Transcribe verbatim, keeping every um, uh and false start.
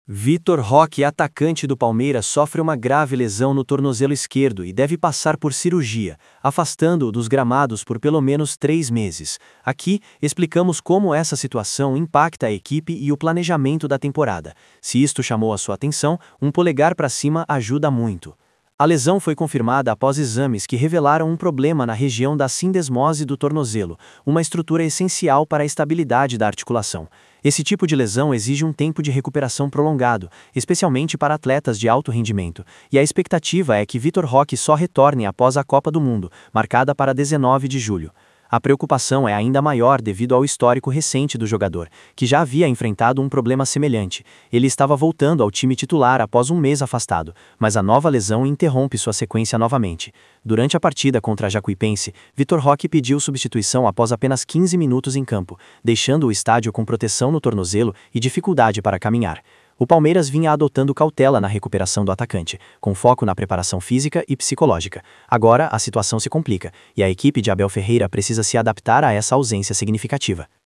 Vitor Roque, atacante do Palmeiras, sofre uma grave lesão no tornozelo esquerdo e deve passar por cirurgia, afastando-o dos gramados por pelo menos três meses. Aqui, explicamos como essa situação impacta a equipe e o planejamento da temporada. Se isto chamou a sua atenção, um polegar para cima ajuda muito. A lesão foi confirmada após exames que revelaram um problema na região da sindesmose do tornozelo, uma estrutura essencial para a estabilidade da articulação. Esse tipo de lesão exige um tempo de recuperação prolongado, especialmente para atletas de alto rendimento, e a expectativa é que Vitor Roque só retorne após a Copa do Mundo, marcada para dezenove de julho. A preocupação é ainda maior devido ao histórico recente do jogador, que já havia enfrentado um problema semelhante. Ele estava voltando ao time titular após um mês afastado, mas a nova lesão interrompe sua sequência novamente. Durante a partida contra a Jacuipense, Vitor Roque pediu substituição após apenas quinze minutos em campo, deixando o estádio com proteção no tornozelo e dificuldade para caminhar. O Palmeiras vinha adotando cautela na recuperação do atacante, com foco na preparação física e psicológica. Agora, a situação se complica, e a equipe de Abel Ferreira precisa se adaptar a essa ausência significativa.